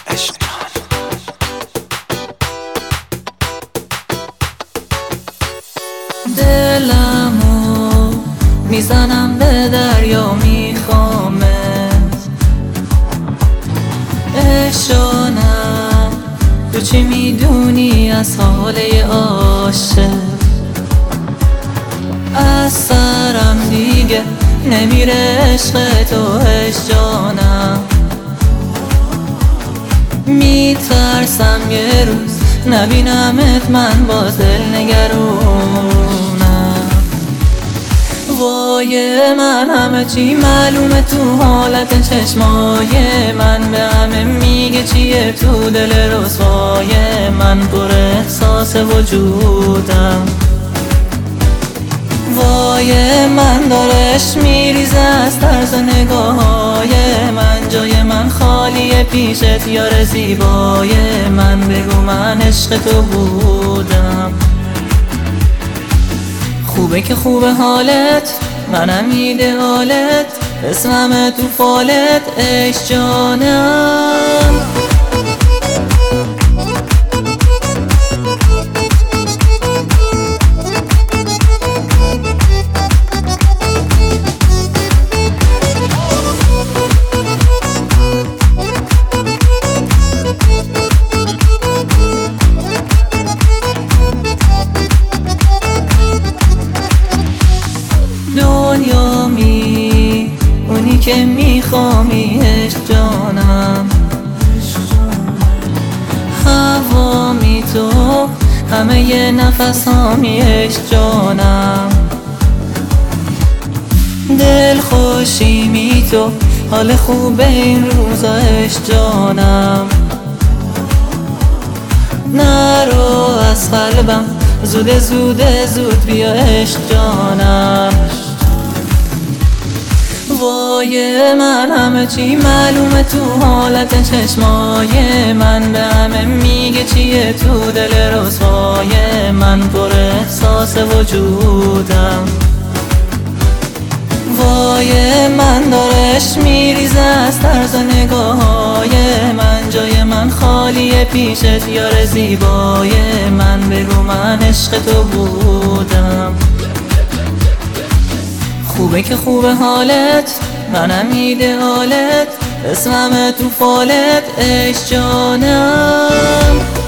دلمو میزنم به دریا میخوامت، عشقانم تو چی میدونی از حال عاشق؟ از سرم دیگه نمیره عشق تو جانم، میترسم یه روز نبینمت من باز دل نگرونم. وای من همه چی معلومه تو حالت چشمای من، به همه میگه چیه تو دل رسوای من، پر احساس وجودم. وای من دارش میریزه از طرز نگاههای من، جای من خالیه پیشت یار زیبای من، بگو من عشق تو بودم. خوبه که خوبه حالت، منم ایدئالت، اسمم تو فالت عشق جانم. دنیامی اونی که میخوامیش جانم، هوامی تو همه ی نفس هامیش جانم، دل خوشیمی تو حال خوبه این روزایش جانم. نرو از قلبم زود زود بیا عشق جانم. وای من همه چی معلومه تو حالت چشمای من، به همه میگه چیه تو دل رسوای من، پر احساس وجودم. وای من دارش میریزه از طرز نگاههای من، جای من خالیه پیشت یار زیبای من، بگو من عشق تو بودم. خوبه که خوبه حالت، منم ایدئالت، اسمم تو فالت عشق جانم.